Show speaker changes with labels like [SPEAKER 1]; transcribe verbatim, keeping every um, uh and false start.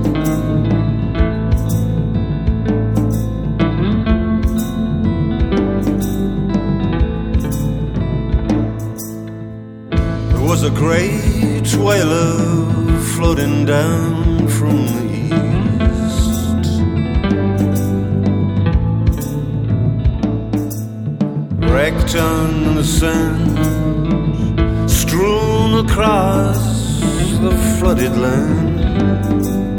[SPEAKER 1] There was a great whaler floating down from the east, wrecked on the sand, strewn across the flooded land.